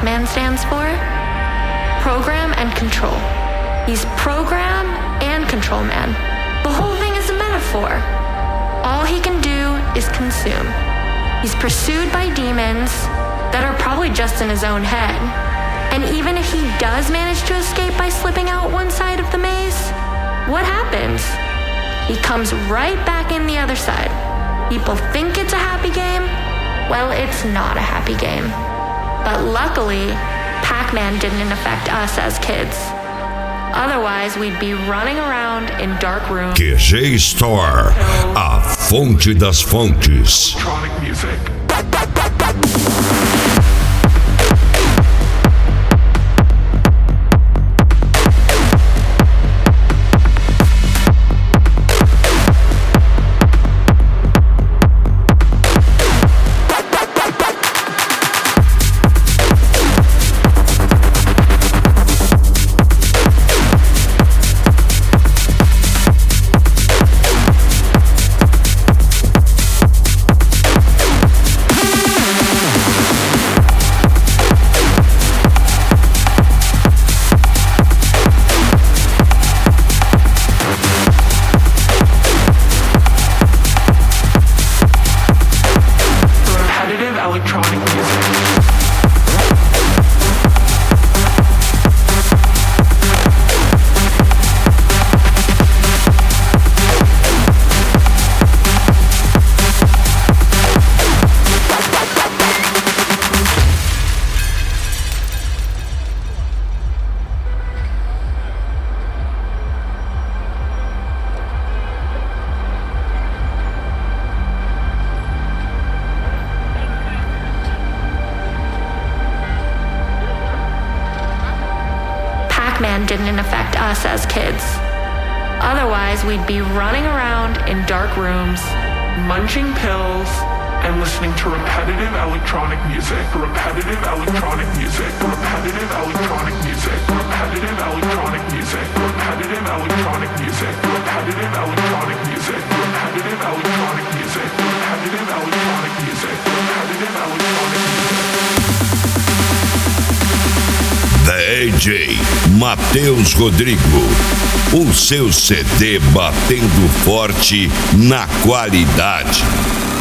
Pac-Man stands for? Program and control. He's program and control man. The whole thing is a metaphor. All he can do is consume. He's pursued by demons that are probably just in his own head. And even if he does manage to escape by slipping out one side of the maze, what happens? He comes right back in the other side. People think it's a happy game. Well, it's not a happy game. But luckily, Pac-Man didn't affect us as kids. Otherwise, we'd be running around in dark rooms. QG Store, a fonte das fontes. Electronic music. Electronic music. Pac-Man didn't affect us as kids. Otherwise, we'd be running around in dark rooms, Munching pills and listening to repetitive electronic music. Repetitive electronic music. Repetitive electronic music. Repetitive electronic music. Repetitive electronic music. Repetitive electronic music. Repetitive electronic music. Repetitive electronic music. Repetitive electronic music. DJ Matheus Rodrigo, o seu CD batendo forte na qualidade.